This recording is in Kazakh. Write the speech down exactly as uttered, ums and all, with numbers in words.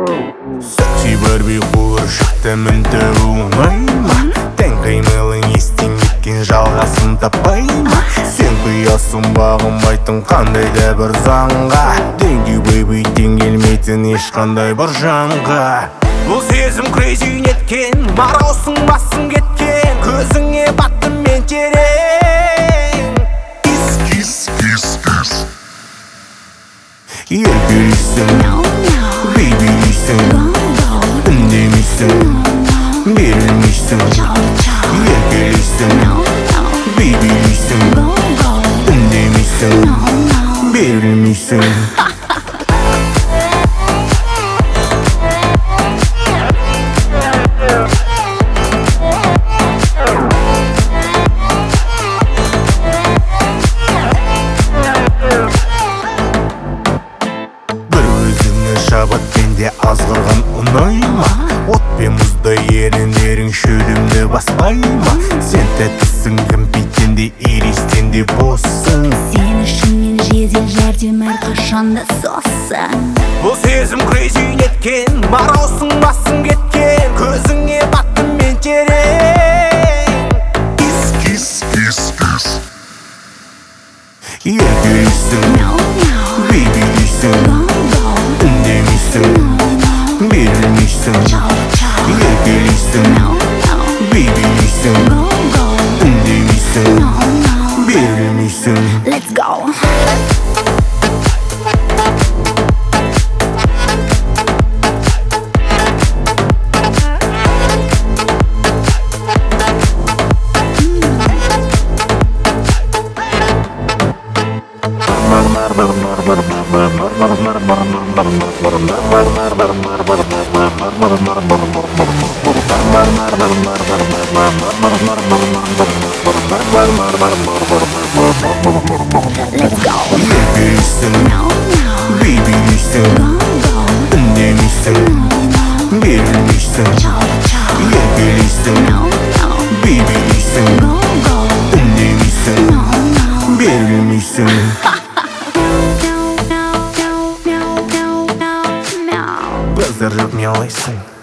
Секси Барби қуыршақты мінтігі оңай ма? Тән қимылың естен кеткен жалғасын таппай ма? Сен құясың бағынбайтын қандай да бір заңға. Теңдей бейбей теңгелмейтін ешқандай бір жанға. Бұл сезім крейзи неткен, мараусың басың кеткен, көзіңе баттым мен терең. Кис, кис, кис еркелейсің, бейбилейсің, үндемейсің, берілмейсің. Еркелейсің, бейбилейсің, үндемейсің, берілмейсің. Шабат пенде азғырған ұнай ма? От пен мұздай еріндерің шөлімді баспай ма? Сен тәттісің кімпейтенде иристенде боссың. Сен үшін мен жедел жәрдем әрқашанда соссың. Бұл сезім крейзи неткен, мараусың басың кеткен, көзіңе баттым мен терең. Кис, кис, кис, кис еркелейсің, бейбилейсің, үндемейсің, берілмейсің. Еркелейсің, бейбилейсің, үндемейсің, берілмейсің. Let's go! Let's go! Еркелейсің, бейбилейсің, үндемейсің, берілмейсің. Еркелейсің, бейбилейсің, үндемейсің, берілмейсің. Біздер жоқ мияулайсың.